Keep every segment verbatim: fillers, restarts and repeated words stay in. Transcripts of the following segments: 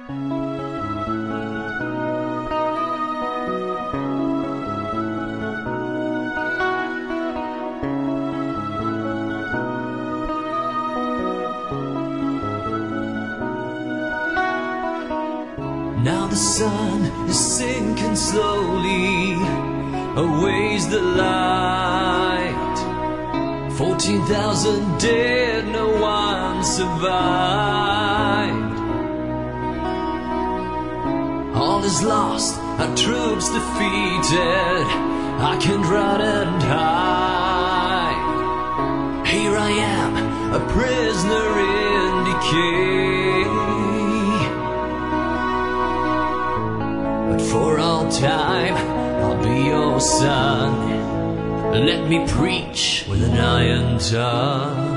Now the sun is sinking slowly, aways the light. Fourteen thousand dead, no one survived. All is lost, our troops defeated. I can run and hide. Here I am, a prisoner in decay. For all time, I'll be your son. Let me preach with an iron tongue.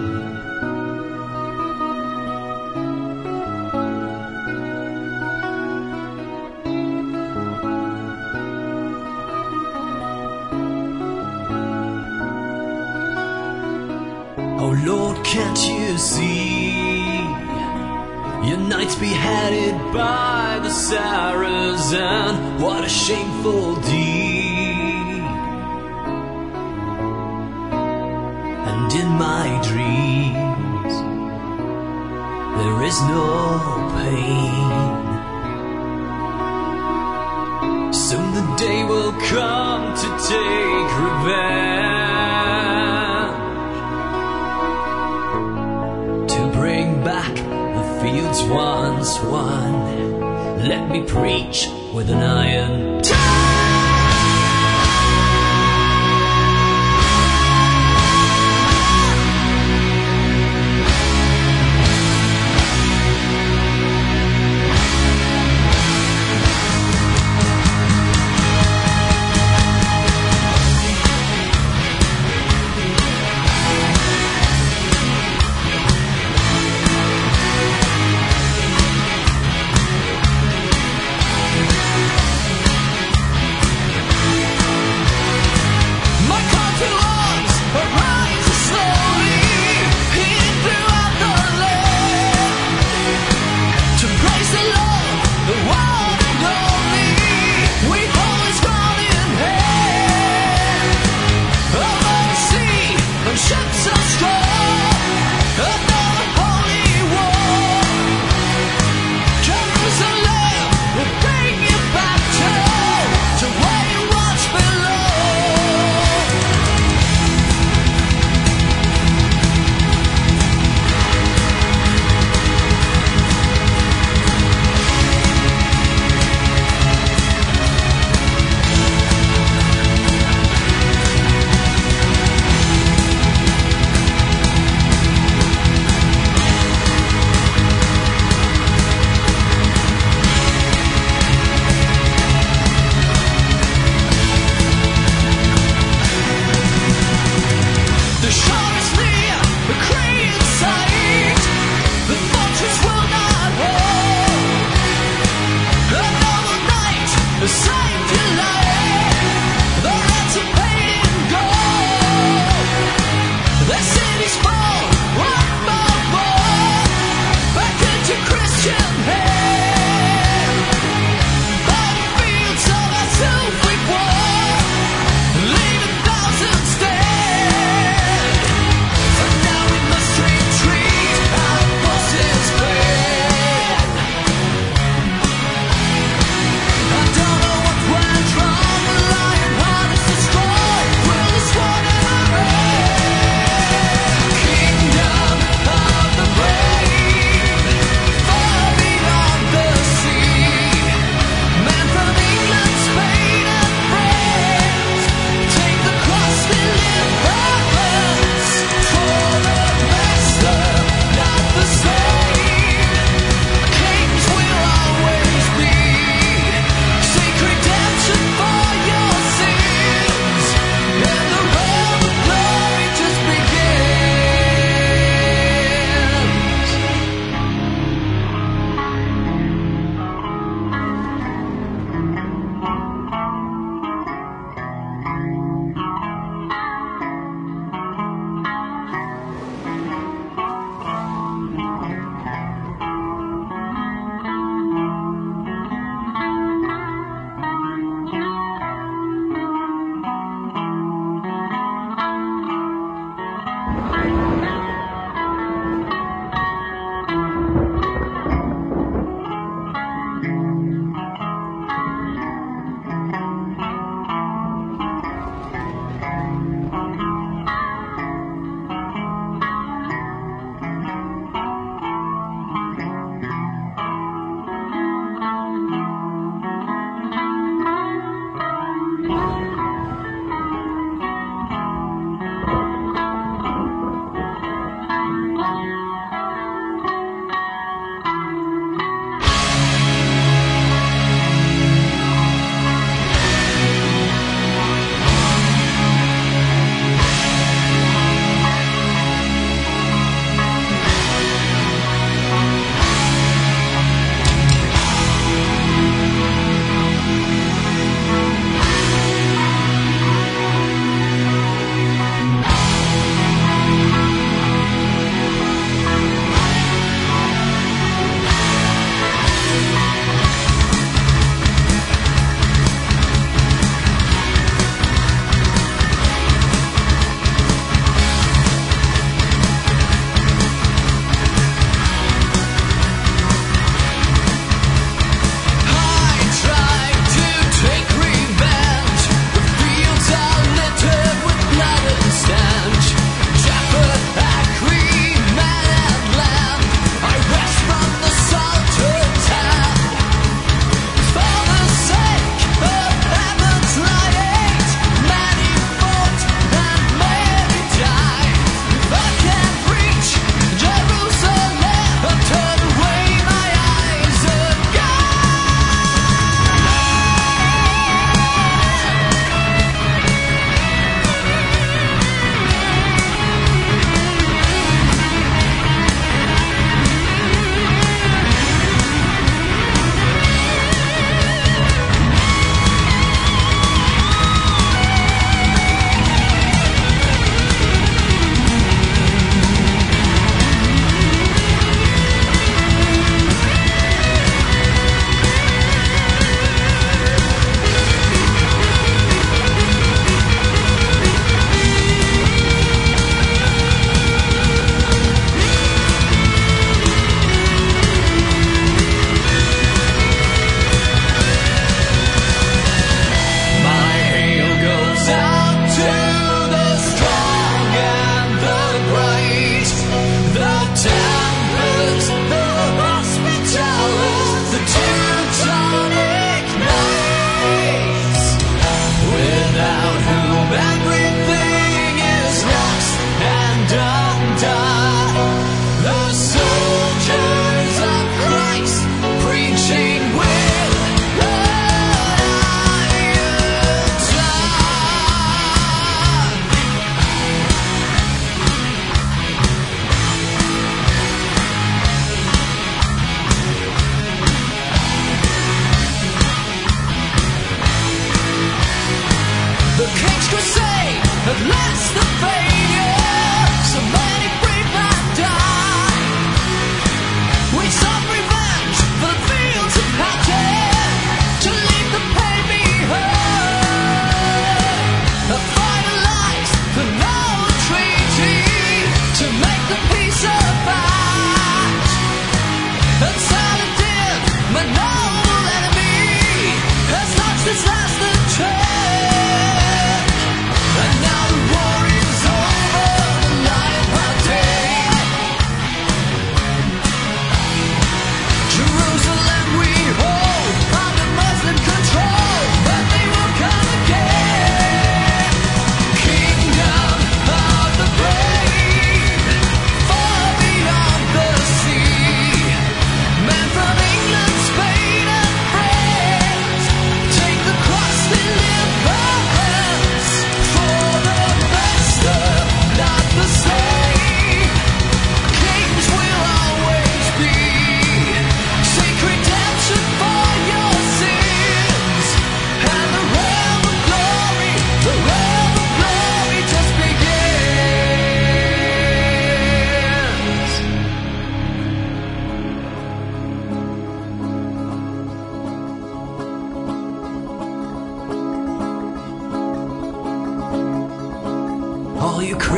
Oh Lord, can't you see? Your knights beheaded by the Saracen. What a shameful deed. And in my dreams there is no pain. Soon the day will come to take revenge, to bring back fields once won. Let me preach with an iron tongue.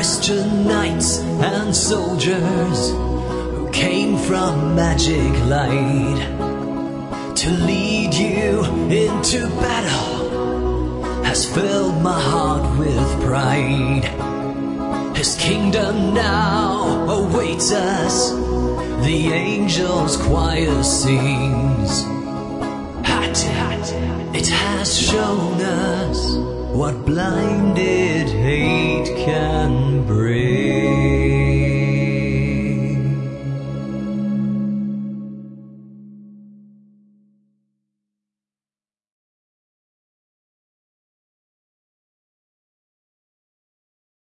Christian knights and soldiers who came from magic light to lead you into battle has filled my heart with pride. His kingdom now awaits us, the angels' choir sings. It has shown us what blinded hate can